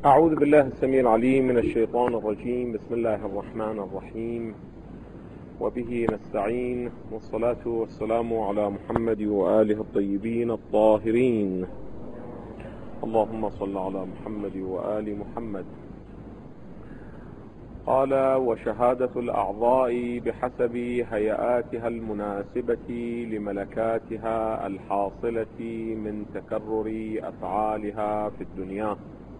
أعوذ بالله السميع العليم من الشيطان الرجيم. بسم الله الرحمن الرحيم، وبه نستعين، والصلاة والسلام على محمد وآله الطيبين الطاهرين. اللهم صل على محمد وآل محمد. قال: وشهادة الأعضاء بحسب هيئاتها المناسبة لملكاتها الحاصلة من تكرر أفعالها في الدنيا.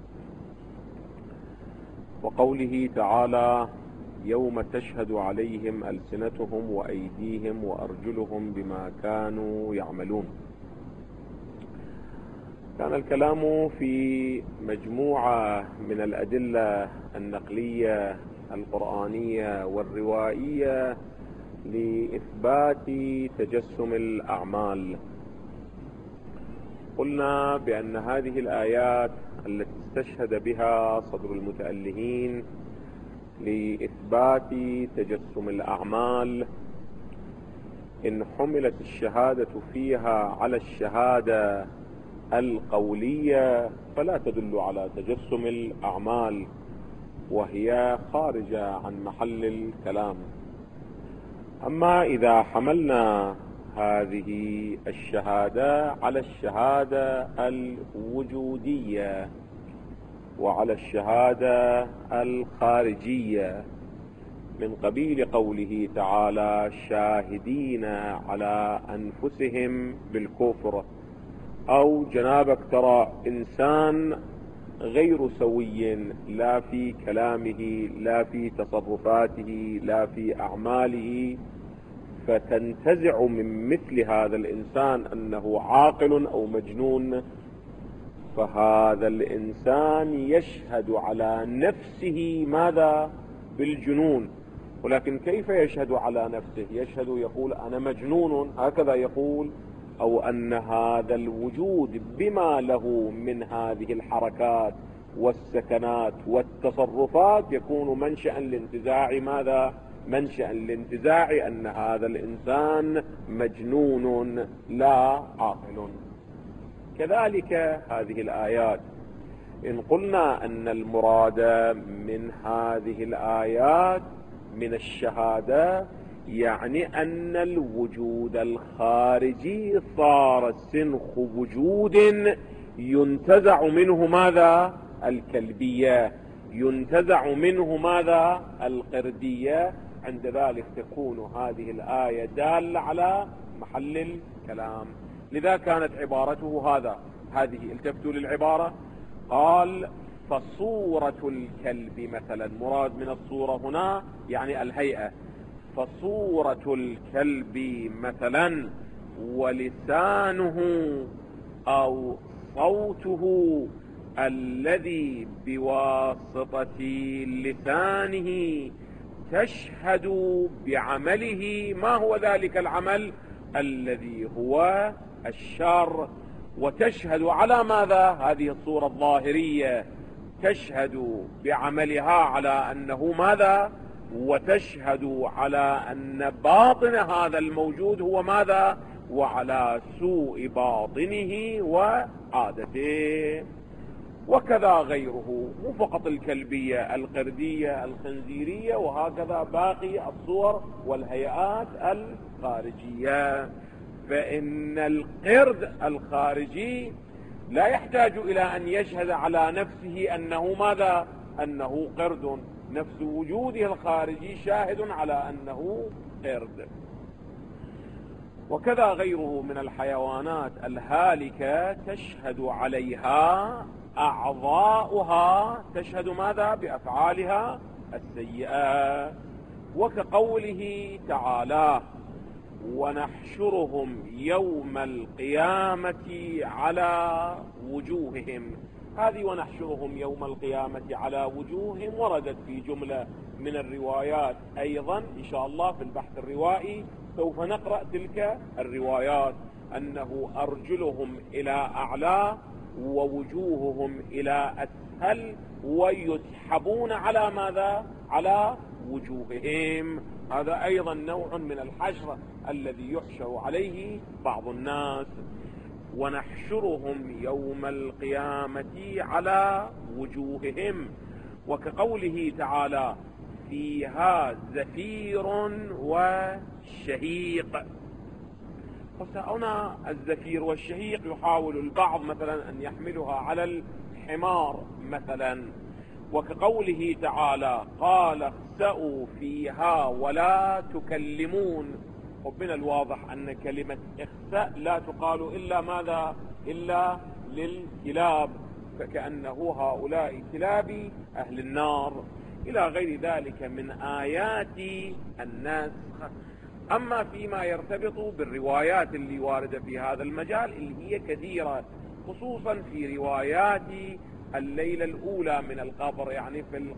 وقوله تعالى: يوم تشهد عليهم ألسنتهم وأيديهم وأرجلهم بما كانوا يعملون. كان الكلام في مجموعة من الأدلة النقلية القرآنية والروائية لإثبات تجسم الأعمال. قلنا بأن هذه الآيات التي استشهد بها صدر المتألهين لإثبات تجسم الأعمال، إن حملت الشهادة فيها على الشهادة القولية فلا تدل على تجسم الأعمال، وهي خارجة عن محل الكلام. أما إذا حملنا هذه الشهادة على الشهادة الوجودية وعلى الشهادة الخارجية، من قبيل قوله تعالى: شاهدين على أنفسهم بالكفر، أو جنابك ترى إنسان غير سوي لا في كلامه لا في تصرفاته لا في أعماله، فتنتزع من مثل هذا الإنسان أنه عاقل أو مجنون، فهذا الإنسان يشهد على نفسه ماذا؟ بالجنون. ولكن كيف يشهد على نفسه؟ يشهد يقول أنا مجنون، هكذا يقول، أو أن هذا الوجود بما له من هذه الحركات والسكنات والتصرفات يكون منشأ لانتزاع ماذا؟ منشأ لانتزاع أن هذا الإنسان مجنون لا عاقل. كذلك هذه الآيات، إن قلنا أن المراد من هذه الآيات من الشهادة، يعني أن الوجود الخارجي صار سنخ وجود ينتزع منه ماذا؟ الكلبية، ينتزع منه ماذا؟ القردية. عند ذلك تكون هذه الآية دالة على محل الكلام. لذا كانت عبارته هذه التفتوا للعبارة. قال: فصورة الكلب مثلا، مراد من الصورة هنا يعني الهيئة، فصورة الكلب مثلا ولسانه أو صوته الذي بواسطة لسانه تشهد بعمله. ما هو ذلك العمل؟ الذي هو الشر. وتشهد على ماذا؟ هذه الصورة الظاهرية تشهد بعملها على أنه ماذا؟ وتشهد على أن باطن هذا الموجود هو ماذا؟ وعلى سوء باطنه وعادته. وكذا غيره، مو فقط الكلبية، القردية، الخنزيرية، وهكذا باقي الصور والهيئات الخارجية. فإن القرد الخارجي لا يحتاج إلى أن يشهد على نفسه أنه ماذا؟ أنه قرد. نفس وجوده الخارجي شاهد على أنه قرد. وكذا غيره من الحيوانات الهالكة تشهد عليها أعضاؤها، تشهد ماذا؟ بأفعالها السيئة. وكقوله تعالى: ونحشرهم يوم القيامة على وجوههم. هذه ونحشرهم يوم القيامة على وجوههم وردت في جملة من الروايات أيضا. إن شاء الله في البحث الروائي سوف نقرأ تلك الروايات، أنه أرجلهم إلى أعلى ووجوههم إلى أسفل، ويسحبون على ماذا؟ على وجوههم. هذا أيضا نوع من الحشر الذي يحشر عليه بعض الناس. ونحشرهم يوم القيامة على وجوههم. وكقوله تعالى فيها زفير وشهيق. هنا الزفير والشهيق يحاول البعض مثلا أن يحملها على الحمار مثلا. وكقوله تعالى قال اخسأوا فيها ولا تكلمون. ومن الواضح أن كلمة اخسأ لا تقال إلا ماذا؟ إلا للكلاب، فكأنه هؤلاء كلاب أهل النار إلى غير ذلك من آيات النسخ. أما فيما يرتبط بالروايات اللي واردة في هذا المجال اللي هي كثيرة، خصوصا في روايات الليلة الأولى من القبر، يعني في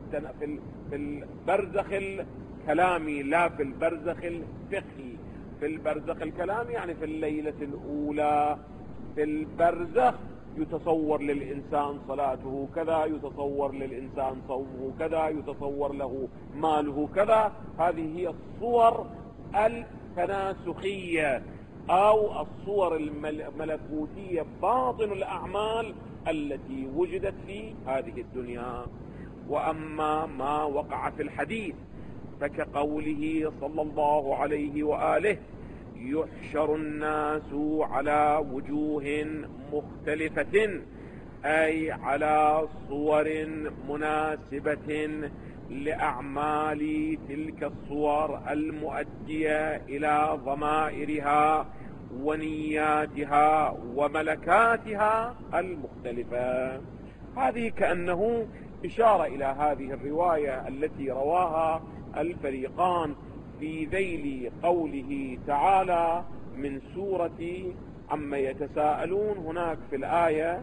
البرزخ الكلامي لا في البرزخ الفقهي. في البرزخ الكلامي يعني في الليلة الأولى. في البرزخ يتصور للإنسان صلاته كذا، يتصور للإنسان صومه كذا، يتصور له ماله كذا. هذه هي الصور التناسخية أو الصور الملكوتية، باطن الأعمال التي وجدت في هذه الدنيا. وأما ما وقع في الحديث فكقوله صلى الله عليه وآله يحشر الناس على وجوه مختلفة، أي على صور مناسبة لأعمال تلك الصور المؤدية إلى ضمائرها ونياتها وملكاتها المختلفة. هذه كأنه إشارة إلى هذه الرواية التي رواها الفريقان في ذيل قوله تعالى من سورة عما يتساءلون. هناك في الآية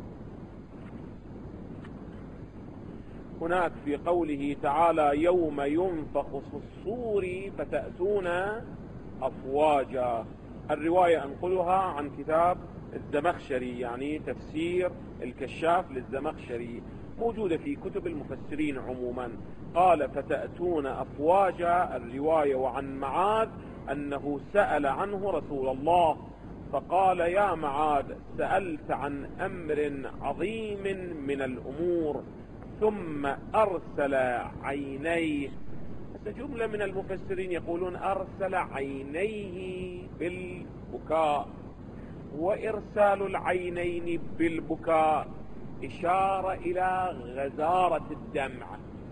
هناك في قوله تعالى يوم ينفخ في الصور فتأتون أفواجا. الرواية أنقلها عن كتاب الزمخشري، يعني تفسير الكشاف للزمخشري، موجودة في كتب المفسرين عموما. قال فتأتون أفواجا الرواية. وعن معاذ أنه سأل عنه رسول الله فقال يا معاذ سألت عن أمر عظيم من الأمور ثم أرسل عينيه. جملة من المفسرين يقولون أرسل عينيه بالبكاء، وإرسال العينين بالبكاء إشارة إلى غزارة الدمع،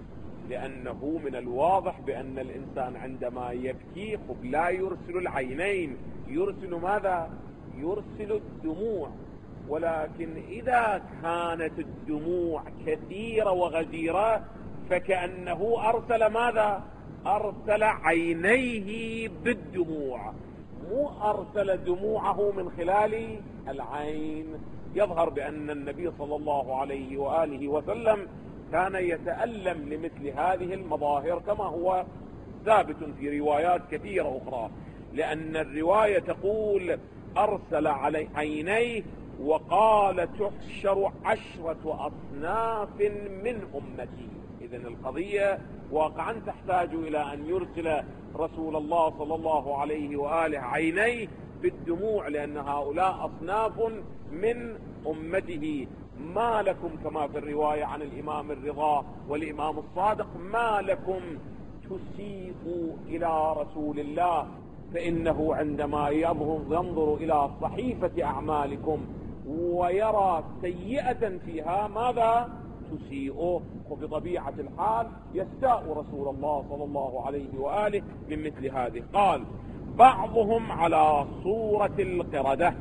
لأنه من الواضح بأن الإنسان عندما يبكي لا يرسل العينين، يرسل ماذا؟ يرسل الدموع. ولكن إذا كانت الدموع كثيرة وغزيرة فكأنه أرسل ماذا؟ أرسل عينيه بالدموع، مو أرسل دموعه من خلال العين. يظهر بأن النبي صلى الله عليه وآله وسلم كان يتألم لمثل هذه المظاهر كما هو ثابت في روايات كثيرة أخرى، لأن الرواية تقول أرسل على عينيه وقال تحشر 10 أصناف من أمتي. إذن القضية واقعا تحتاج إلى أن يرسل رسول الله صلى الله عليه وآله عينيه بالدموع، لأن هؤلاء أصناف من أمته. ما لكم كما في الرواية عن الإمام الرضا والإمام الصادق ما لكم تسيئوا إلى رسول الله، فإنه عندما ينظر إلى صحيفة أعمالكم ويرى سيئة فيها ماذا تسيئه، وبطبيعة الحال يستاء رسول الله صلى الله عليه وآله من مثل هذه. قال بعضهم على صورة القردة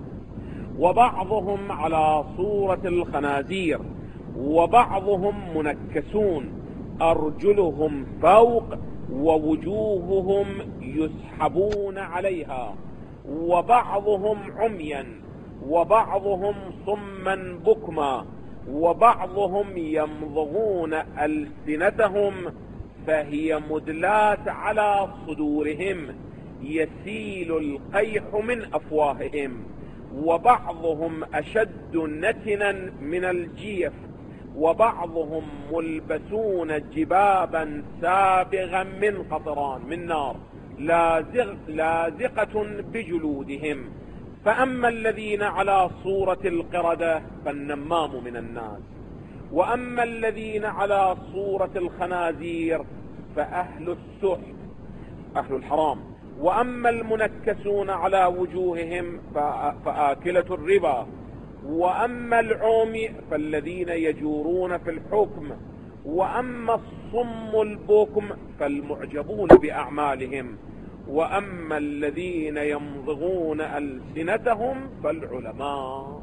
وبعضهم على صورة الخنازير وبعضهم منكسون أرجلهم فوق ووجوههم يسحبون عليها وبعضهم عميا وبعضهم صما بكما وبعضهم يمضغون ألسنتهم فهي مدلات على صدورهم يسيل القيح من أفواههم وبعضهم أشد نتنا من الجيف وبعضهم ملبسون جبابا سابغا من قطران من نار لازقة بجلودهم فأما الذين على صورة القردة فالنمام من الناس، وأما الذين على صورة الخنازير فأهل السحت أهل الحرام، وأما المنكسون على وجوههم فآكلة الربا، وأما العمي فالذين يجورون في الحكم، وأما الصم البكم فالمعجبون بأعمالهم، وأما الذين يمضغون ألسنتهم فالعلماء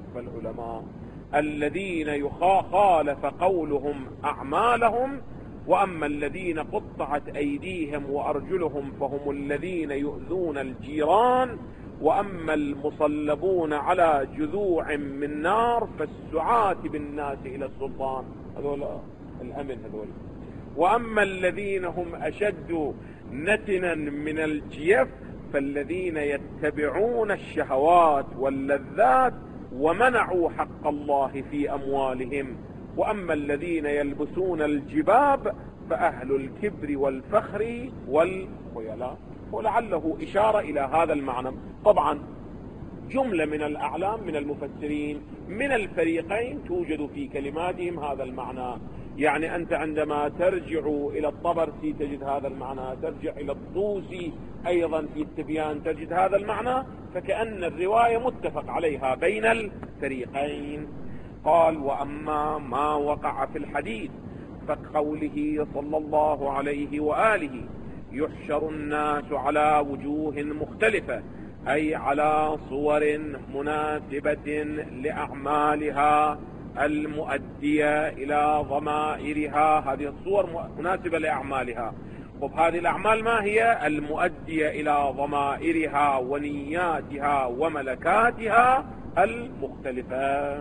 الذين خالف قولهم أعمالهم، وأما الذين قطعت أيديهم وأرجلهم فهم الذين يؤذون الجيران، وأما المصلبون على جذوع من نار فالسعاة بالناس إلى السلطان، هذول الأمن هذول. وأما الذين هم أشد نتنا من الجيف فالذين يتبعون الشهوات واللذات ومنعوا حق الله في أموالهم، وأما الذين يلبسون الجباب فأهل الكبر والفخر والخيلاء. ولعله إشارة إلى هذا المعنى. طبعا جملة من الأعلام من المفسرين من الفريقين توجد في كلماتهم هذا المعنى. يعني أنت عندما ترجع إلى الطبرسي تجد هذا المعنى، ترجع إلى الطوسي أيضا في التبيان تجد هذا المعنى، فكأن الرواية متفق عليها بين الفريقين. قال: وأما ما وقع في الحديث فقوله صلى الله عليه وآله: يحشر الناس على وجوه مختلفة، أي على صور مناسبة لأعمالها المؤدية إلى ضمائرها. هذه الصور مناسبة لأعمالها. وهذه الأعمال ما هي؟ المؤدية إلى ضمائرها ونياتها وملكاتها المختلفة.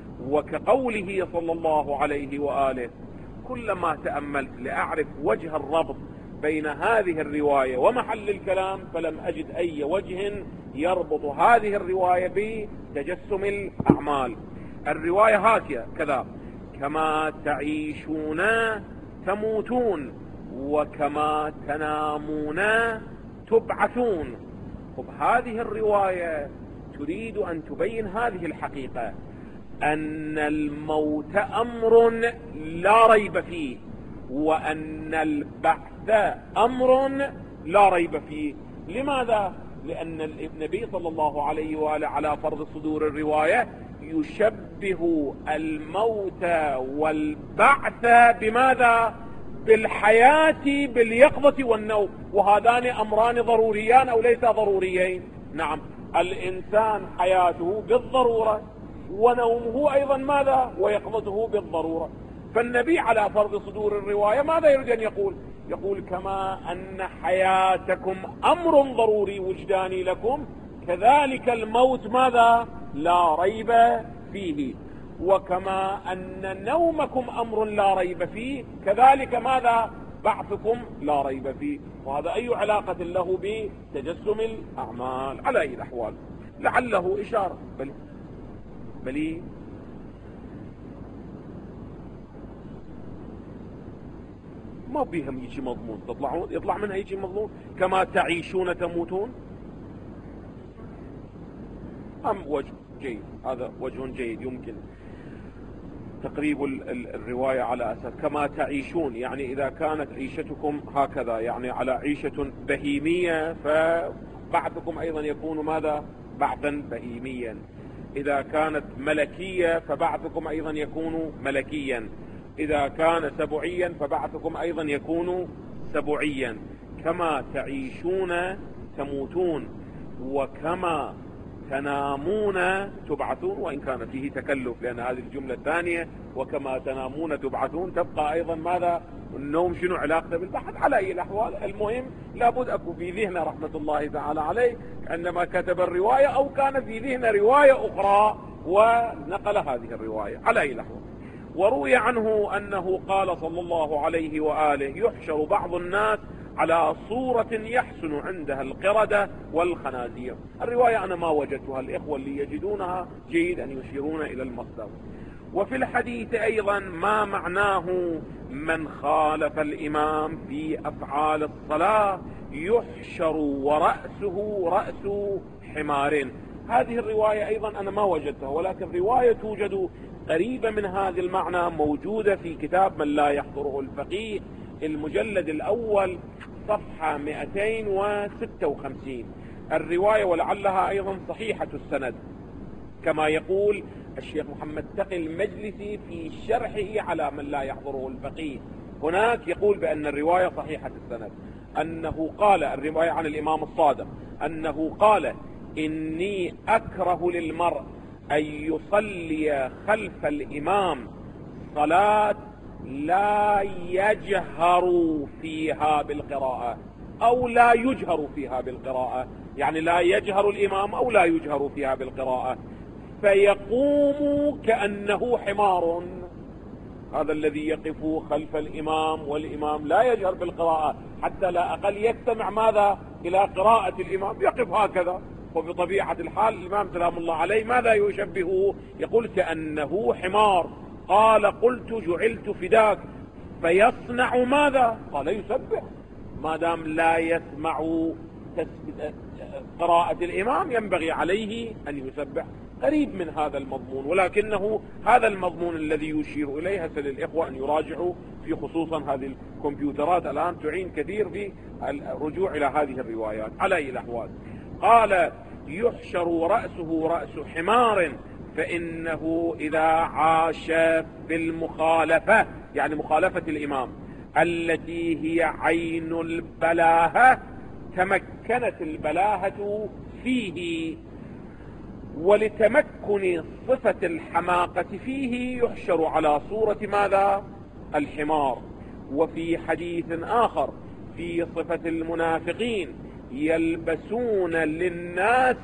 وكقوله صلى الله عليه وآله: كلما تأملت لأعرف وجه الربط بين هذه الرواية ومحل الكلام فلم أجد أي وجه يربط هذه الرواية بتجسم الأعمال. الرواية هاتية كذا: كما تعيشون تموتون، وكما تنامون تبعثون. وبهذه الرواية تريد أن تبين هذه الحقيقة، أن الموت أمر لا ريب فيه، وأن البعث أمر لا ريب فيه. لماذا؟ لأن النبي صلى الله عليه وآله على فرض صدور الرواية يشبه الموت والبعث بماذا؟ بالحياة باليقظة والنوم، وهذان أمران ضروريان أو ليس ضروريين؟ نعم، الإنسان حياته بالضرورة، ونومه أيضا ماذا؟ ويقظته بالضرورة. فالنبي على فرض صدور الرواية ماذا يريد أن يقول؟ يقول: كما أن حياتكم أمر ضروري وجداني لكم، كذلك الموت ماذا؟ لا ريب فيه. وكما أن نومكم أمر لا ريب فيه، كذلك ماذا؟ بعثكم لا ريب فيه. وهذا أي علاقة له بتجسم الأعمال؟ على أي الأحوال لعله إشارة. بل ما بيهم يجي مضمون، يطلع منها يجي مضمون. كما تعيشون تموتون، وجه جيد، هذا وجه جيد يمكن تقريب الرواية على أساس كما تعيشون، يعني إذا كانت عيشتكم هكذا يعني على عيشة بهيمية فبعثكم أيضا يكون ماذا؟ بعثا بهيميا. إذا كانت ملكية فبعثكم أيضا يكون ملكيا. إذا كان سبعيا فبعثكم أيضا يكون سبعيا. كما تعيشون تموتون، وكما تنامون تبعثون، وإن كان فيه تكلف لأن هذه الجملة الثانية وكما تنامون تبعثون تبقى أيضا ماذا؟ النوم شنو علاقته بالبحث؟ على أي الأحوال المهم لابد أكو في ذهنه رحمة الله تعالى عليه عندما كتب الرواية، أو كان في ذهنه رواية أخرى ونقل هذه الرواية. على أي الأحوال. وروي عنه أنه قال صلى الله عليه وآله: يحشر بعض الناس على صورة يحسن عندها القردة والخنازير. الرواية أنا ما وجدتها، الإخوة اللي يجدونها جيد أن يشيرون إلى المصدر. وفي الحديث أيضا ما معناه: من خالف الإمام في أفعال الصلاة يحشر ورأسه رأس حمار. هذه الرواية أيضا أنا ما وجدتها، ولكن رواية توجد قريبة من هذا المعنى موجودة في كتاب من لا يحضره الفقيه المجلد الأول صفحة 256. الرواية ولعلها أيضا صحيحة السند كما يقول الشيخ محمد تقي المجلسي في شرحه على من لا يحضره الفقيه. هناك يقول بأن الرواية صحيحة السند، أنه قال، الرواية عن الإمام الصادق، أنه قال: إني أكره للمرء أن يصلي خلف الإمام صلاة لا يجهر فيها بالقراءة أو لا يجهر فيها بالقراءة، يعني لا يجهر الإمام أو لا يجهر فيها بالقراءة، فيقوم كأنه حمار. هذا الذي يقف خلف الإمام والإمام لا يجهر بالقراءة حتى لا أقل يستمع ماذا إلى قراءة الإمام، يقف هكذا. وبطبيعة الحال الإمام سلام الله عليه ماذا يشبهه؟ يقول كأنه حمار. قال: قلت جعلت فداك، فيصنع ماذا؟ قال: يسبح. ما دام لا يسمع قراءة الإمام ينبغي عليه أن يسبح. قريب من هذا المضمون، ولكنه هذا المضمون الذي يشير إليه. هسه للإخوة أن يراجعوا في خصوصا هذه الكمبيوترات الآن تعين كثير في الرجوع إلى هذه الروايات. على أي الأحوال قال: يحشر رأسه رأس حمار، فإنه إذا عاش بالمخالفة، يعني مخالفة الإمام التي هي عين البلاهة، تمكنت البلاهة فيه، ولتمكن صفة الحماقة فيه يحشر على صورة ماذا؟ الحمار. وفي حديث آخر في صفة المنافقين: يلبسون للناس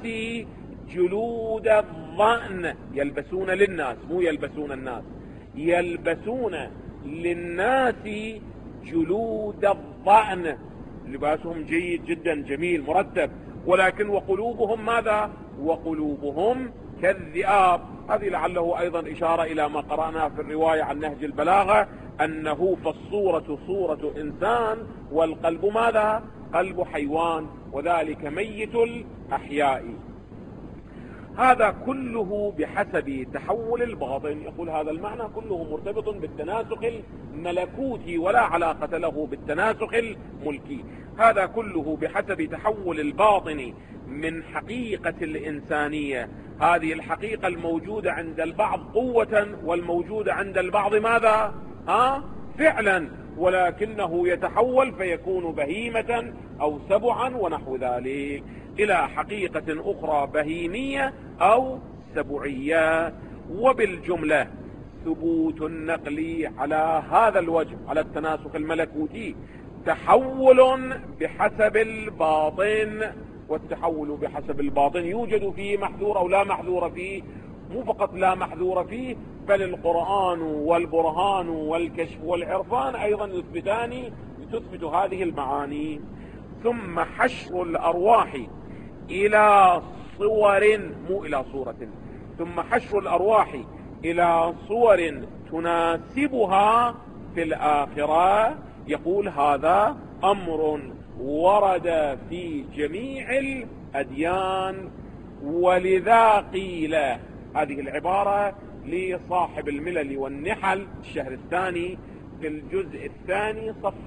جلود الضأن، يلبسون للناس مو يلبسون الناس، يلبسون للناس جلود الضأن، لباسهم جيد جدا جميل مرتب، ولكن وقلوبهم ماذا؟ وقلوبهم كالذئاب. هذه لعله أيضا إشارة إلى ما قرأناه في الرواية عن نهج البلاغة، أنه فالصورة صورة إنسان والقلب ماذا؟ قلب حيوان، وذلك ميت الأحياء. هذا كله بحسب تحول الباطن. يقول هذا المعنى كله مرتبط بالتناسخ الملكوتي ولا علاقة له بالتناسخ الملكي. هذا كله بحسب تحول الباطن من حقيقة الإنسانية، هذه الحقيقة الموجودة عند البعض قوة والموجودة عند البعض ماذا؟ فعلا، ولكنه يتحول فيكون بهيمة أو سبعا ونحو ذلك إلى حقيقة أخرى بهيمية أو سبعية. وبالجملة ثبوت النقل على هذا الوجه، على التناسخ الملكوتي، تحول بحسب الباطن، والتحول بحسب الباطن يوجد فيه محذور أو لا محذور فيه، مو فقط لا محذور فيه، بل القرآن والبرهان والكشف والعرفان أيضا يثبتان تثبت هذه المعاني. ثم حشر الأرواح إلى صور، مو إلى صورة، ثم حشر الأرواح إلى صور تناسبها في الآخرة. يقول هذا أمر ورد في جميع الأديان، ولذا قيل، هذه العبارة لصاحب الملل والنحل الشهر الثاني في الجزء الثاني صفحة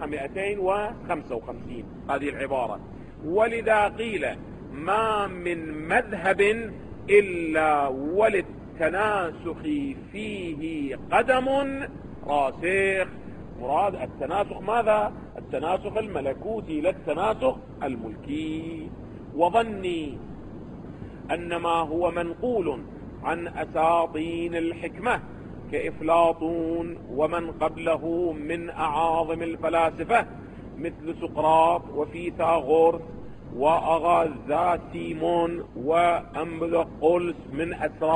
255، هذه العبارة: ولذا قيل ما من مذهب إلا وللتناسخ فيه قدم راسخ. مراد التناسخ ماذا؟ التناسخ الملكوتي لا التناسخ الملكي. وظني أن ما هو منقول عن أساطين الحكمة كإفلاطون ومن قبله من أعاظم الفلاسفة مثل سقراط وفيثاغورس وأغازاسيمون وأمبلقولس من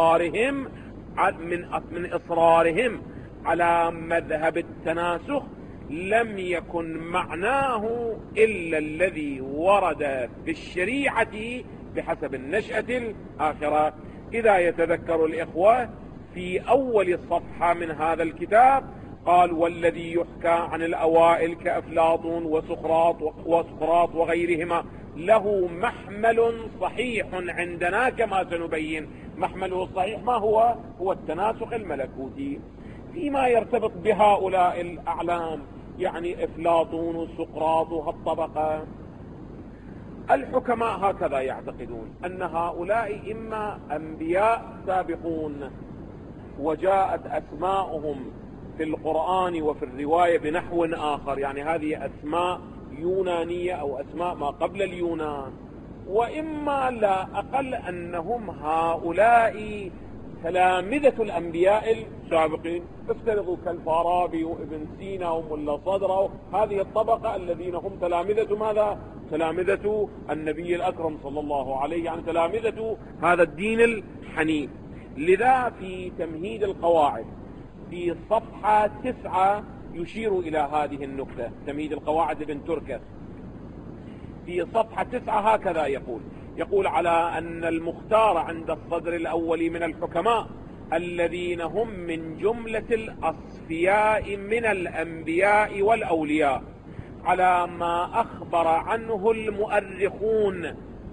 إصرارهم على مذهب التناسخ لم يكن معناه إلا الذي ورد في الشريعة بحسب النشأة الآخرة. إذا يتذكر الإخوة في أول الصفحة من هذا الكتاب قال والذي يحكى عن الأوائل كأفلاطون وسقراط وغيرهما له محمل صحيح عندنا كما سنبين. محمله الصحيح ما هو؟ هو التناسخ الملكوتي. فيما يرتبط بهؤلاء الأعلام يعني أفلاطون وسقراط وهالطبقة، الحكماء هكذا يعتقدون أن هؤلاء إما أنبياء سابقون وجاءت أسماؤهم في القرآن وفي الرواية بنحو آخر، يعني هذه أسماء يونانية أو أسماء ما قبل اليونان، وإما لا أقل أنهم هؤلاء تلامذة الأنبياء السابقين. افترضوا كالفارابي وابن سينا وملا صدرة، هذه الطبقة الذين هم تلامذة ماذا؟ تلامذة النبي الأكرم صلى الله عليه، يعني تلامذة هذا الدين الحنيف. لذا في تمهيد القواعد في صفحة 9 يشير إلى هذه النكتة. تمهيد القواعد ابن تركس في صفحة 9 هكذا يقول على أن المختار عند الصدر الأول من الحكماء الذين هم من جملة الأصفياء من الأنبياء والأولياء على ما أخبر عنه المؤرخون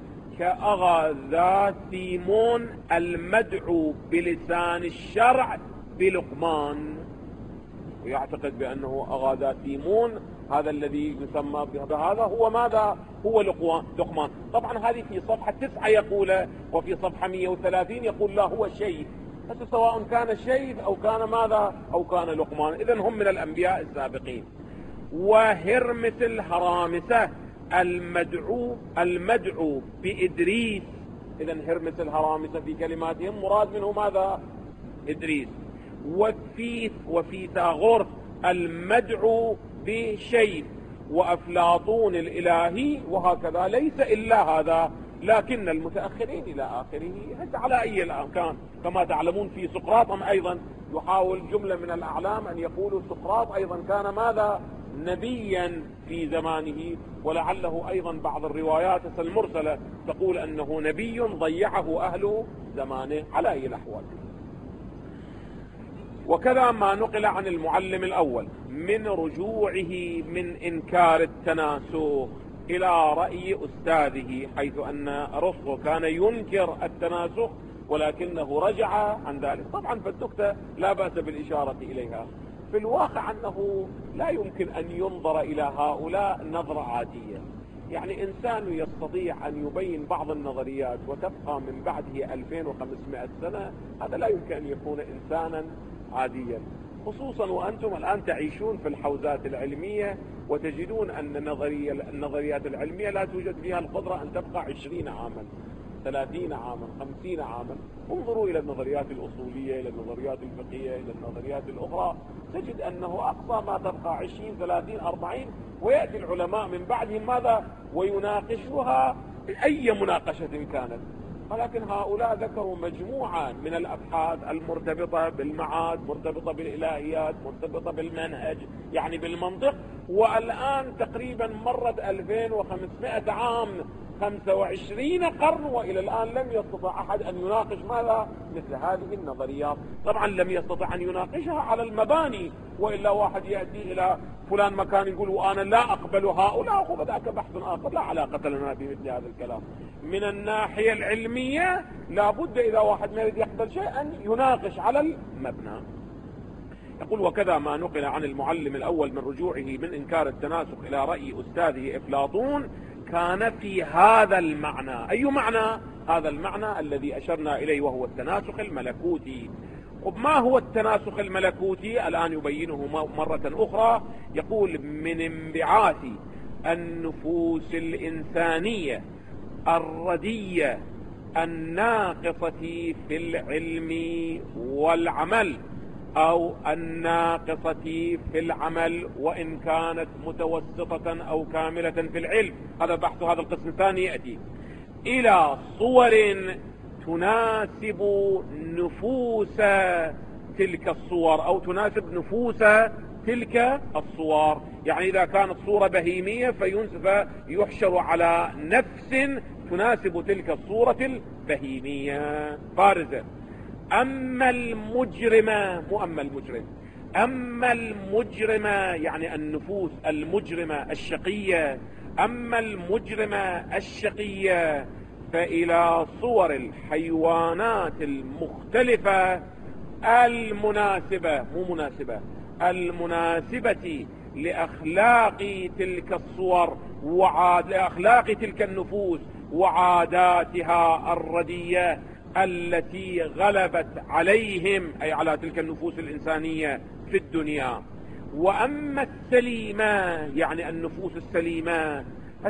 كأغاثيمون المدعو بلسان الشرع بلقمان. ويعتقد بأنه أغاثيمون هذا الذي يسمى بهذا هو ماذا؟ هو لقمان. طبعا هذه في صفحة 9 يقول، وفي صفحة 130 يقول لا هو شيء، بس سواء كان شيء أو كان ماذا أو كان لقمان، إذن هم من الأنبياء السابقين. وهرمس الهرامسة المدعو بإدريس، إذن هرمس الهرامسة في كلماتهم مراد منه ماذا؟ إدريس. وفيثاغورس المدعو بشيء، وأفلاطون الإلهي، وهكذا. ليس إلا هذا، لكن المتأخرين إلى آخره أنت على أي الأمكان. كما تعلمون في سقراط أيضا يحاول جملة من الأعلام أن يقولوا سقراط أيضا كان ماذا؟ نبيا في زمانه، ولعله أيضا بعض الروايات المرسلة تقول أنه نبي ضيعه أهل زمانه. على أي الأحوال، وكذا ما نقل عن المعلم الأول من رجوعه من إنكار التناسخ إلى رأي أستاذه، حيث أن أرسطو كان ينكر التناسخ ولكنه رجع عن ذلك. طبعا فالنكتة لا بأس بالإشارة إليها. في الواقع أنه لا يمكن أن ينظر إلى هؤلاء نظرة عادية. يعني إنسان يستطيع أن يبين بعض النظريات وتبقى من بعده 2500 سنة، هذا لا يمكن أن يكون إنسانا عاديا، خصوصا وأنتم الآن تعيشون في الحوزات العلمية وتجدون أن النظريات العلمية لا توجد فيها القدرة أن تبقى 20 عاما 30 عاما 50 عاما. انظروا إلى النظريات الأصولية، إلى النظريات الفقهية، إلى النظريات الأخرى، تجد أنه أقصى ما تبقى 20 30 40، ويأتي العلماء من بعدهم ماذا؟ ويناقشوها أي مناقشة كانت. ولكن هؤلاء ذكروا مجموعة من الأبحاث المرتبطة بالمعاد، مرتبطة بالإلهيات، مرتبطة بالمنهج، يعني بالمنطق، والآن تقريبا مرت 2500 عام، 25 قرن، وإلى الآن لم يستطع أحد أن يناقش ماذا؟ مثل هذه النظريات. طبعا لم يستطع أن يناقشها على المباني، وإلا واحد يأتي إلى فلان مكان يقول وأنا لا أقبل هؤلاء، وذاك بحث آخر لا علاقة لنا بمثل هذا الكلام. من الناحية العلمية لابد إذا واحد ما يريد يقبل شيء أن يناقش على المبنى. يقول وكذا ما نقل عن المعلم الأول من رجوعه من إنكار التناسخ إلى رأي أستاذه أفلاطون كان في هذا المعنى. أي معنى؟ هذا المعنى الذي أشرنا إليه، وهو التناسخ الملكوتي. ما هو التناسخ الملكوتي؟ الآن يبينه مرة أخرى. يقول من انبعاث النفوس الإنسانية الردية الناقصة في العلم والعمل، أو الناقصة في العمل وإن كانت متوسطة أو كاملة في العلم، هذا بحث هذا القسم الثاني يأتي، إلى صور تناسب نفوس تلك الصور، أو تناسب نفوس تلك الصور. يعني إذا كانت صورة بهيمية فيحشر على نفس تناسب تلك الصورة البهيمية بارزة. أما المجرم، أما المجرمة يعني النفوس المجرمة الشقية، أما المجرمة الشقية فإلى صور الحيوانات المختلفة المناسبة، مو مناسبة، المناسبة لأخلاق تلك الصور لأخلاق تلك النفوس وعاداتها الردية التي غلبت عليهم، أي على تلك النفوس الإنسانية في الدنيا. وأما السليمة يعني النفوس السليمة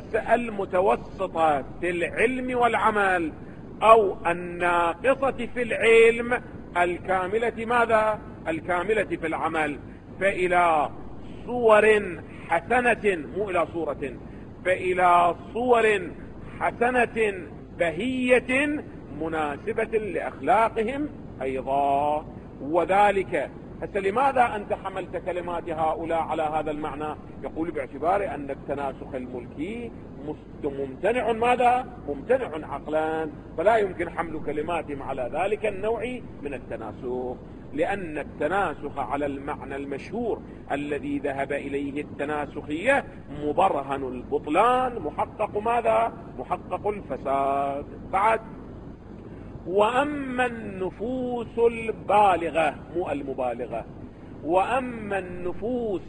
المتوسطة في العلم والعمل، أو الناقصة في العلم الكاملة ماذا؟ الكاملة في العمل، فإلى صور حسنة، مو إلى صورة، فإلى صور حسنة بهية مناسبة لأخلاقهم أيضا. وذلك لماذا أنت حملت كلمات هؤلاء على هذا المعنى؟ يقول باعتبار أن التناسخ الملكي ممتنع ماذا؟ ممتنع عقلا، فلا يمكن حمل كلماتهم على ذلك النوع من التناسخ، لأن التناسخ على المعنى المشهور الذي ذهب إليه التناسخية مبرهن البطلان، محقق ماذا؟ محقق الفساد. بعد وأما النفوس البالغة، مو المبالغة، وأما النفوس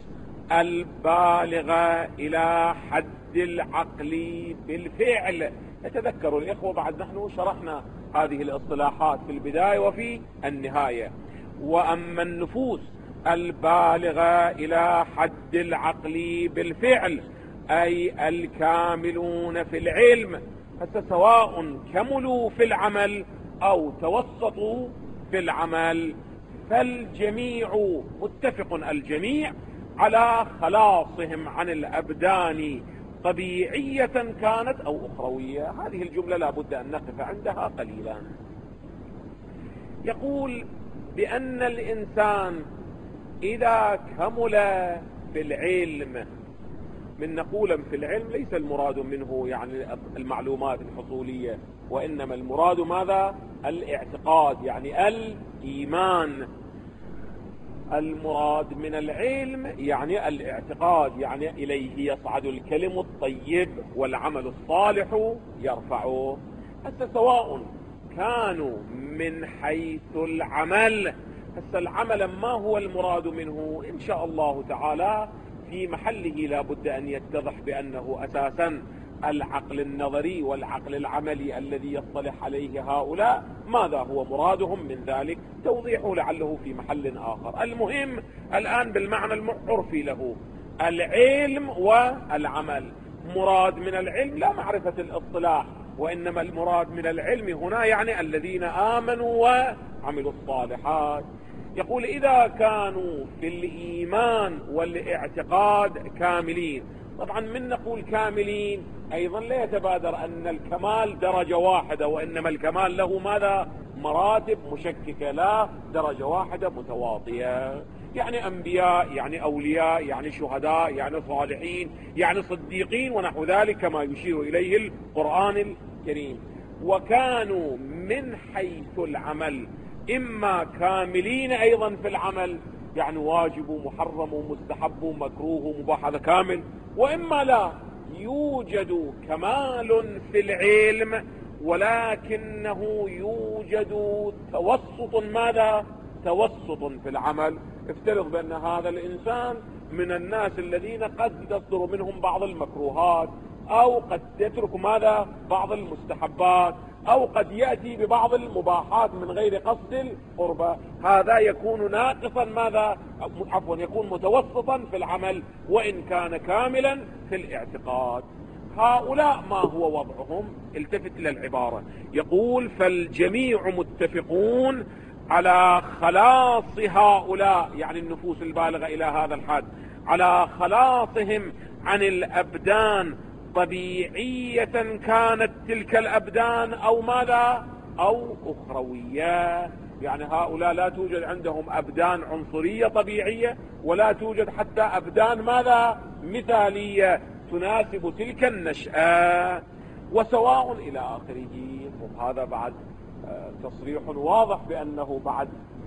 البالغة إلى حد العقل بالفعل. يتذكروا الإخوة بعد نحن شرحنا هذه الاصطلاحات في البداية وفي النهاية. وأما النفوس البالغة إلى حد العقل بالفعل أي الكاملون في العلم، سواء كملوا في العمل أو توسطوا في العمل، فالجميع متفق الجميع على خلاصهم عن الأبدان طبيعية كانت أو أخروية. هذه الجملة لا بد أن نقف عندها قليلا. يقول بأن الإنسان إذا كمل في العلم، من نقول في العلم ليس المراد منه يعني المعلومات الحصولية، وإنما المراد ماذا؟ الاعتقاد، يعني الإيمان. المراد من العلم يعني الاعتقاد، يعني إليه يصعد الكلم الطيب والعمل الصالح يرفعه. حتى سواء كانوا من حيث العمل، العمل ما هو المراد منه إن شاء الله تعالى في محله لا بد أن يتضح بأنه أساسا العقل النظري والعقل العملي الذي يصطلح عليه هؤلاء ماذا هو مرادهم من ذلك، توضيحه لعله في محل آخر. المهم الآن بالمعنى العرفي له العلم والعمل. مراد من العلم لا معرفة الاصطلاح، وإنما المراد من العلم هنا يعني الذين آمنوا وعملوا الصالحات. يقول إذا كانوا في الإيمان والاعتقاد كاملين. طبعا من نقول كاملين أيضا لا يتبادر أن الكمال درجة واحدة، وإنما الكمال له ماذا؟ مراتب مشككة، لا درجة واحدة متواطية. يعني أنبياء، يعني أولياء، يعني شهداء، يعني صالحين، يعني صديقين ونحو ذلك كما يشير إليه القرآن الكريم. وكانوا من حيث العمل إما كاملين أيضا في العمل، يعني واجب ومحرم ومستحب ومكروه ومباح، هذا كامل، وإما لا يوجد كمال في العلم ولكنه يوجد توسط ماذا؟ توسط في العمل. افترض بأن هذا الإنسان من الناس الذين قد تصدر منهم بعض المكروهات، أو قد يترك ماذا؟ بعض المستحبات، أو قد يأتي ببعض المباحات من غير قصد القربة. هذا يكون ناقصا ماذا؟ عفوا يكون متوسطا في العمل وإن كان كاملا في الاعتقاد. هؤلاء ما هو وضعهم؟ التفت إلى العبارة، يقول فالجميع متفقون على خلاص هؤلاء، يعني النفوس البالغة إلى هذا الحد، على خلاصهم عن الأبدان طبيعية كانت تلك الأبدان أو ماذا؟ أو أخروية. يعني هؤلاء لا توجد عندهم أبدان عنصرية طبيعية، ولا توجد حتى أبدان ماذا؟ مثالية تناسب تلك النشأة، وسواء إلى آخره. وهذا بعد تصريح واضح بأنه بعد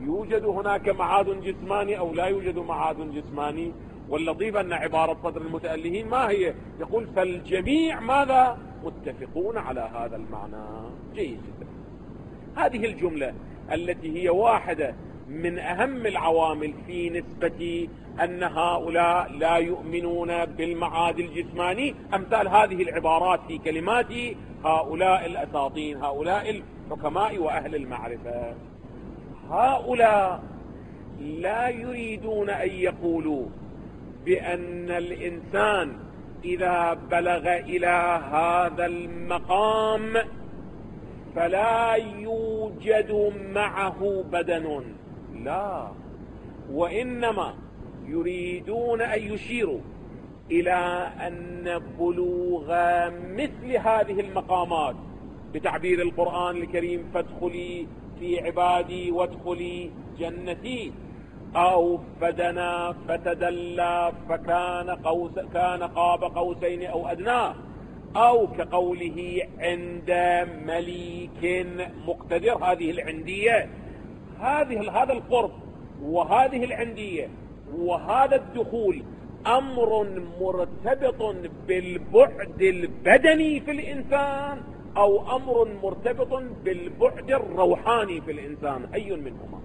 يوجد هناك معاد جسماني أو لا يوجد معاد جسماني. واللطيف أن عبارة صدر المتألهين ما هي؟ يقول فالجميع ماذا؟ متفقون على هذا المعنى. جيد جدا. هذه الجملة التي هي واحدة من أهم العوامل في نسبة أن هؤلاء لا يؤمنون بالمعاد الجسماني، أمثال هذه العبارات في كلمات هؤلاء الأساطين، هؤلاء الحكماء وأهل المعرفة. هؤلاء لا يريدون أن يقولوا بأن الإنسان إذا بلغ إلى هذا المقام فلا يوجد معه بدن، لا، وإنما يريدون أن يشيروا إلى أن بلوغ مثل هذه المقامات بتعبير القرآن الكريم فادخلي في عبادي وادخلي جنتي، أو فدنا فتدلى كان قاب قوسين أو أدنى، أو كقوله عند مليك مقتدر. هذه العندية، هذا القرب وهذه العندية وهذا الدخول أمر مرتبط بالبعد البدني في الإنسان أو أمر مرتبط بالبعد الروحاني في الإنسان، أي منهما؟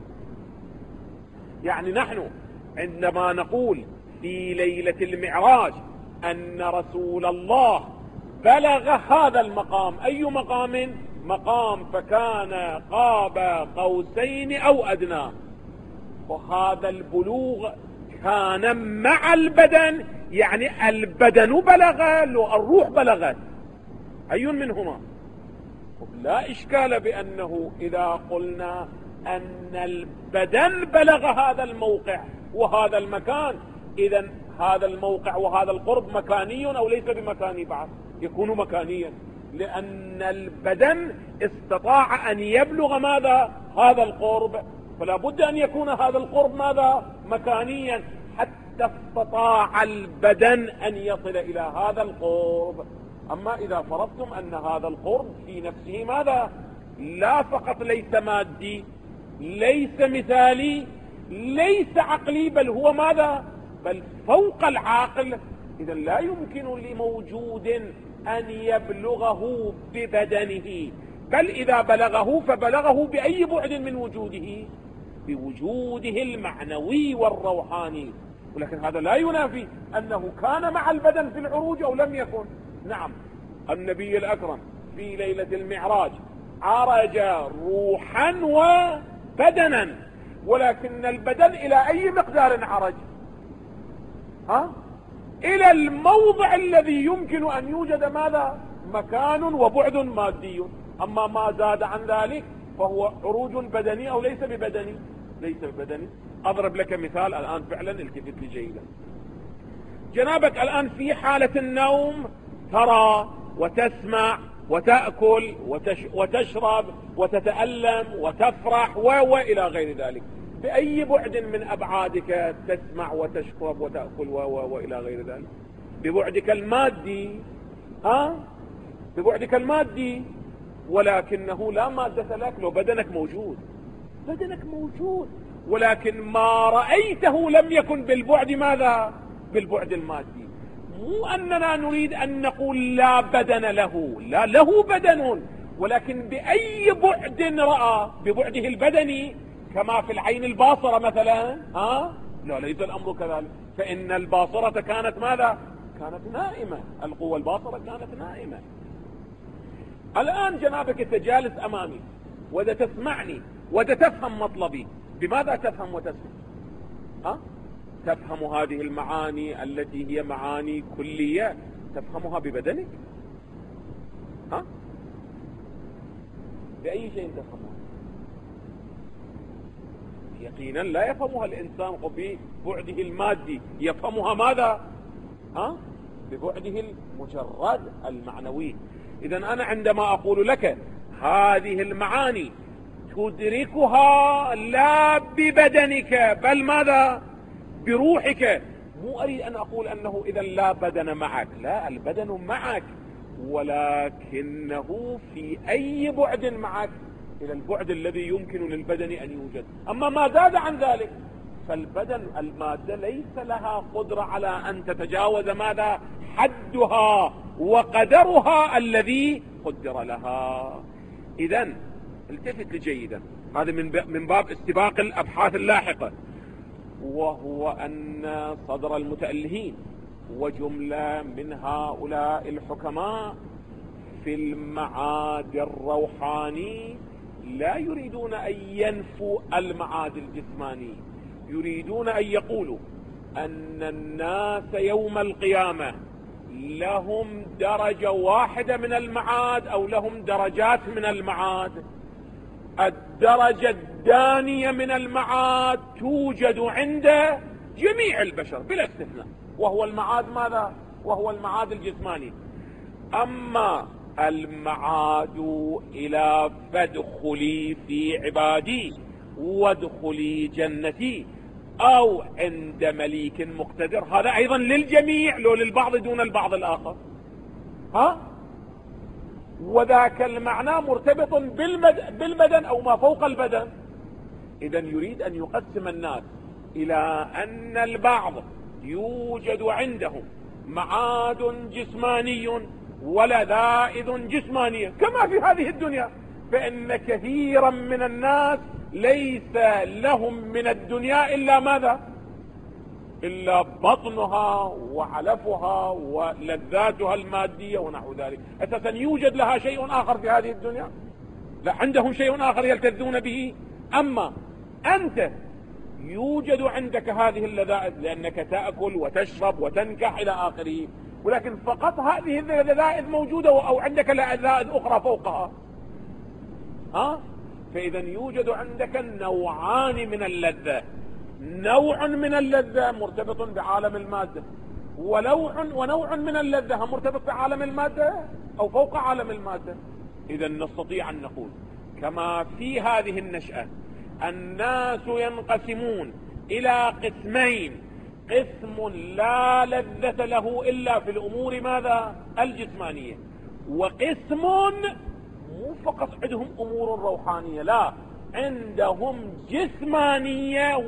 يعني نحن عندما نقول في ليلة المعراج أن رسول الله بلغ هذا المقام، أي مقام؟ مقام فكان قاب قوسين أو أدنى، وهذا البلوغ كان مع البدن، يعني البدن بلغ، الروح بلغت، أي منهما؟ لا إشكال بأنه إذا قلنا أن البدن بلغ هذا الموقع وهذا المكان، إذن هذا الموقع وهذا القرب مكاني أو ليس بمكاني؟ بعد يكون مكانيا، لأن البدن استطاع أن يبلغ ماذا؟ هذا القرب، فلا بد أن يكون هذا القرب ماذا؟ مكانيا، حتى استطاع البدن أن يصل إلى هذا القرب. أما إذا فرضتم أن هذا القرب في نفسه ماذا؟ لا فقط ليس مادي، ليس مثالي، ليس عقلي، بل هو ماذا؟ بل فوق العاقل، إذا لا يمكن لموجود أن يبلغه ببدنه، بل إذا بلغه فبلغه بأي بعد من وجوده؟ بوجوده المعنوي والروحاني. ولكن هذا لا ينافي أنه كان مع البدن في العروج أو لم يكن. نعم، النبي الأكرم في ليلة المعراج عرج روحا وبدنا، ولكن البدن إلى أي مقدار عرج؟ إلى الموضع الذي يمكن أن يوجد ماذا؟ مكان وبعد مادي. أما ما زاد عن ذلك فهو عروج بدني أو ليس ببدني؟ ليس ببدني. أضرب لك مثال الآن، فعلا التفت لي جيدا. جنابك الآن في حالة النوم ترى وتسمع وتأكل وتشرب وتتألم وتفرح وإلى غير ذلك. بأي بعد من أبعادك تسمع وتشرب وتأكل وإلى غير ذلك؟ ببعدك المادي، ببعدك المادي، ولكنه لا مادة لك. لو بدنك موجود، بدنك موجود، ولكن ما رأيته لم يكن بالبعد ماذا؟ بالبعد المادي. مو أننا نريد أن نقول لا بدن له، لا، له بدن، ولكن بأي بعد رأى؟ ببعده البدني، كما في العين الباصرة مثلا. لا، ليس الأمر كذلك، فإن الباصرة كانت ماذا؟ كانت نائمة، القوة الباصرة كانت نائمة. الآن جنابك أنت جالس أمامي وإذا تسمعني وإذا تفهم مطلبي، بماذا تفهم وتسمع؟ تفهم هذه المعاني التي هي معاني كلية، تفهمها ببدنك؟ بأي شيء تفهمها؟ يقينا لا يفهمها الإنسان ببعده المادي، يفهمها ماذا؟ ببعده المجرد المعنوي. إذن أنا عندما أقول لك هذه المعاني تدركها لا ببدنك بل ماذا؟ بروحك. مو أريد أن أقول أنه إذا لا بدن معك، لا، البدن معك، ولكنه في أي بعد معك؟ إلى البعد الذي يمكن للبدن أن يوجد. أما ما زاد عن ذلك فالبدن المادة ليس لها قدرة على أن تتجاوز ماذا؟ حدها وقدرها الذي قدر لها. إذن التفت جيدا، هذا من باب استباق الأبحاث اللاحقة، وهو أن صدر المتألهين وجملة من هؤلاء الحكماء في المعاد الروحاني لا يريدون أن ينفوا المعاد الجسماني، يريدون أن يقولوا أن الناس يوم القيامة لهم درجة واحدة من المعاد أو لهم درجات من المعاد. الدرجة الدانية من المعاد توجد عند جميع البشر بلا استثناء، وهو المعاد ماذا؟ وهو المعاد الجسماني. أما المعاد إلى فادخلي في عبادي وادخلي جنتي أو عند مليك مقتدر، هذا أيضا للجميع لو للبعض دون البعض الآخر. وذاك المعنى مرتبط بالبدن أو ما فوق البدن. إذن يريد أن يقسم الناس إلى أن البعض يوجد عندهم معاد جسماني ولذائذ جسمانية كما في هذه الدنيا، فإن كثيرا من الناس ليس لهم من الدنيا إلا ماذا؟ إلا بطنها وعلفها ولذاتها المادية ونحو ذلك. أساسا يوجد لها شيء آخر في هذه الدنيا؟ لا، عندهم شيء آخر يلتذون به. أما أنت يوجد عندك هذه اللذائذ لأنك تأكل وتشرب وتنكح إلى آخره، ولكن فقط هذه اللذائذ موجودة أو عندك لذائذ أخرى فوقها. فإذا يوجد عندك نوعان من اللذة، نوع من اللذة مرتبط بعالم المادة، ونوع من اللذة مرتبط بعالم المادة أو فوق عالم المادة. إذا نستطيع أن نقول كما في هذه النشأة الناس ينقسمون إلى قسمين: قسم لا لذة له إلا في الأمور ماذا؟ الجسمانية، وقسم مو فقط عندهم أمور روحانية، لا، عندهم جسمانية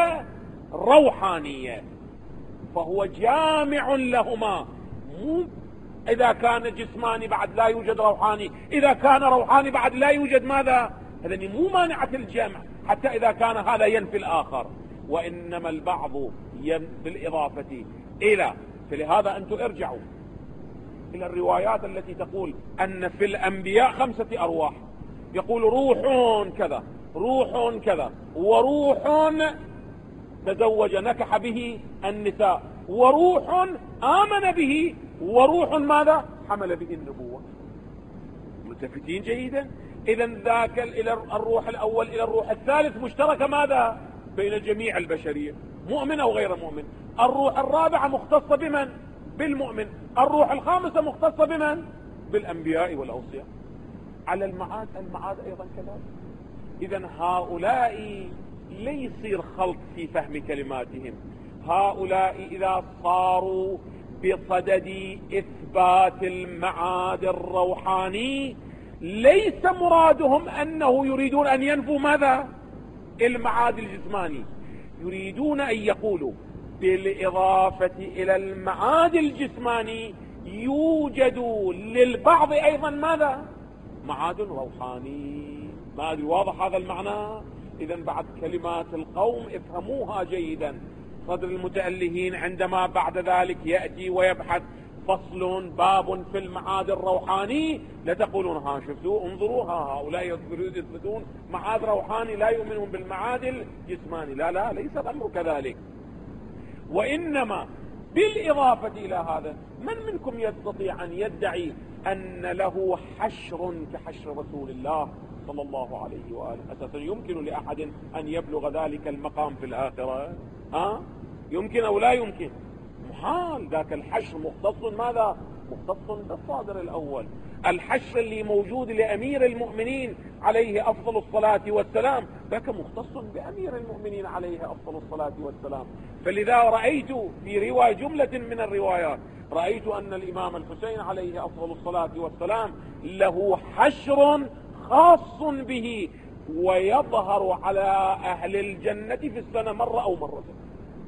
وروحانية، فهو جامع لهما. مو إذا كان جسماني بعد لا يوجد روحاني، إذا كان روحاني بعد لا يوجد ماذا؟ هذا مو مانعة الجمع، حتى إذا كان هذا ينفي الآخر، وإنما البعض بالإضافة إلى. فلهذا أنتم ارجعوا إلى الروايات التي تقول أن في الأنبياء 5 أرواح، يقول روح كذا، روح كذا، وروح تزوج نكح به النساء، وروح آمن به، وروح ماذا؟ حمل به النبوة. ملتفتين جيدا؟ إذا ذاك إلى الروح الأول إلى الروح الثالث مشتركة ماذا؟ بين جميع البشرية، مؤمن أو غير مؤمن. الروح الرابعة مختصة بمن؟ بالمؤمن. الروح الخامسة مختصة بمن؟ بالأنبياء والأوصياء. على المعاد أيضا كذلك. إذا هؤلاء لا يصير خلط في فهم كلماتهم. هؤلاء إذا صاروا بصدد إثبات المعاد الروحاني ليس مرادهم أنه يريدون أن ينفوا ماذا؟ المعاد الجسماني، يريدون أن يقولوا بالإضافة إلى المعاد الجسماني يوجد للبعض أيضا ماذا؟ معاد روحاني. ما أدري واضح هذا المعنى؟ إذا بعد كلمات القوم افهموها جيدا. صدر المتألهين عندما بعد ذلك يأتي ويبحث فصل باب في المعاد الروحاني لتقولون شفتوا انظروا هؤلاء يثبتون معاد روحاني لا يؤمنون بالمعاد الجسماني. لا، ليس الأمر كذلك. وإنما بالإضافة إلى هذا، من منكم يستطيع أن يدعي أن له حشر كحشر رسول الله صلى الله عليه وآله؟ أساسا يمكن لأحد أن يبلغ ذلك المقام في الآخرة؟ يمكن أو لا يمكن؟ محال. ذاك الحشر مختص ماذا؟ مختص بالصادر الأول. الحشر اللي موجود لأمير المؤمنين عليه أفضل الصلاة والسلام ذاك مختص بأمير المؤمنين عليه أفضل الصلاة والسلام. فلذا رأيت في رواية جملة من الروايات رأيت أن الإمام الحسين عليه أفضل الصلاة والسلام له حشر خاص به ويظهر على أهل الجنة في السنة مرة أو مرتين.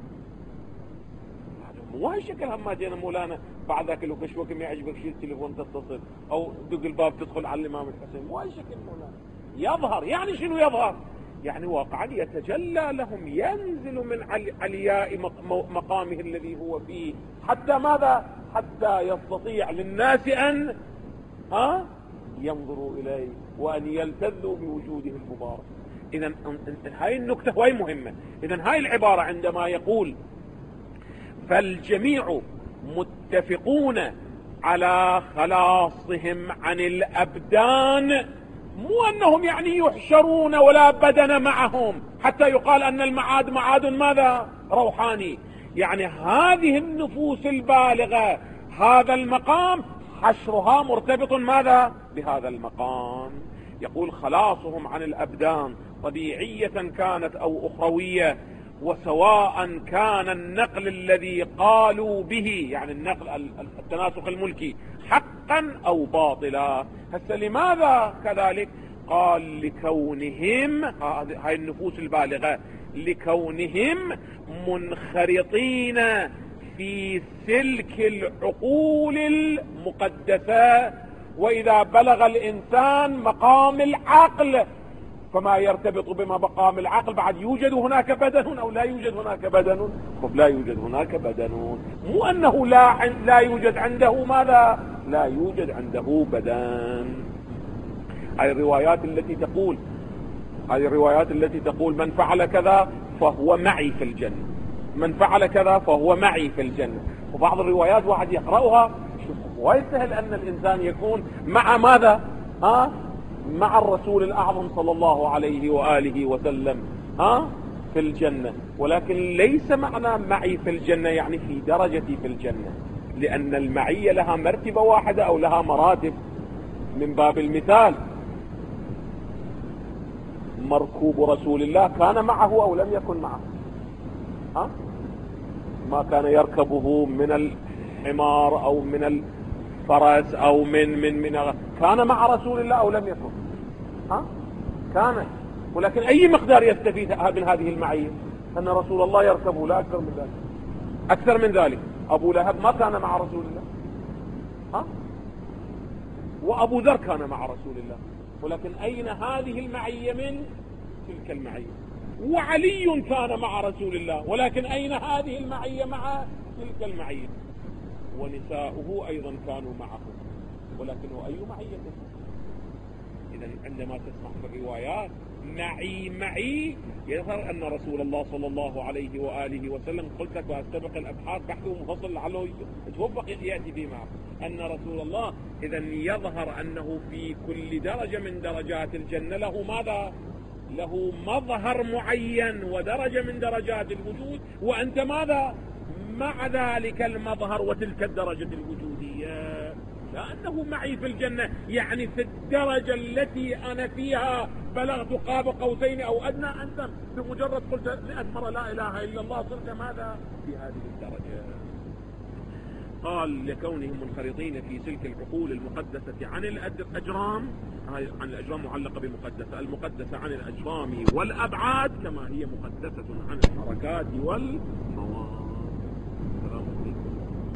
مو هالشكل هم جينا مولانا بعد ذاك لو كشوك ما يعجبك شيل التليفون تتصل او دق الباب تدخل على الامام الحسين. مو هالشكل مولانا. يظهر يعني شنو يظهر؟ يعني واقعا يتجلى لهم، ينزل من علياء مقامه الذي هو فيه، حتى ماذا؟ حتى يستطيع للناس ان ينظروا اليه وان يلتذوا بوجوده المبارك. اذا هاي النكتة وهي مهمة. اذا هاي العبارة عندما يقول فالجميع متفقون على خلاصهم عن الأبدان، مو أنهم يعني يحشرون ولا بدن معهم حتى يقال أن المعاد معاد ماذا؟ روحاني. يعني هذه النفوس البالغة هذا المقام حشرها مرتبط ماذا؟ بهذا المقام. يقول خلاصهم عن الأبدان طبيعية كانت أو أخروية، وسواء كان النقل الذي قالوا به، يعني النقل التناسخ الملكي، حقا أو باطلا. هسه لماذا كذلك؟ قال لكونهم هاي النفوس البالغة لكونهم منخرطين في سلك العقول المقدسة، وإذا بلغ الإنسان مقام العقل فما يرتبط بمقام العقل بعد يوجد هناك بدن أو لا يوجد هناك بدن؟ لا يوجد هناك بدن. مو أنه لا يوجد عنده ماذا؟ لا يوجد عنده بدن. هذه الروايات التي تقول من فعل كذا فهو معي في الجنة، من فعل كذا فهو معي في الجنة. وبعض الروايات واحد يقرأها شوف ويسهل أن الإنسان يكون مع ماذا؟ مع الرسول الأعظم صلى الله عليه وآله وسلم في الجنة، ولكن ليس معنى معي في الجنة يعني في درجتي في الجنة، لأن المعية لها مرتبة واحدة أو لها مراتب. من باب المثال مركوب رسول الله كان معه أو لم يكن معه؟ ما كان يركبه من الحمار أو من الفرس أو من كان مع رسول الله أو لم يكن؟ كان. ولكن أي مقدار يستفيد من هذه المعية؟ أن رسول الله يركبه، لا أكثر من ذلك. أكثر من ذلك أبو لهب ما كان مع رسول الله، وأبو ذر كان مع رسول الله، ولكن أين هذه المعية من تلك المعية؟ وعلي كان مع رسول الله، ولكن أين هذه المعية مع تلك المعية؟ ونساؤه أيضا كانوا معه، ولكنه أي معية؟ إذا عندما تسمع في الروايات معي يظهر أن رسول الله صلى الله عليه وآله وسلم، قلت لك وأستبق الأبحاث بحث مفصل لعله يتوفق يأتي فيه معه، أن رسول الله إذا يظهر أنه في كل درجة من درجات الجنة له ماذا؟ له مظهر معين ودرجة من درجات الوجود، وأنت ماذا؟ مع ذلك المظهر وتلك الدرجة الوجودية. لأنه معي في الجنة يعني في الدرجة التي أنا فيها بلغت قاب قوسين أو أدنى، أنت بمجرد قلت 100 مرة لا إله إلا الله صرت ماذا؟ في هذه الدرجة. قال لكونهم منخرطين في سلك العقول المقدسة عن الأجرام، عن الأجرام معلقة بمقدسة، المقدسة عن الأجرام والأبعاد كما هي مقدسة عن الحركات والمواد.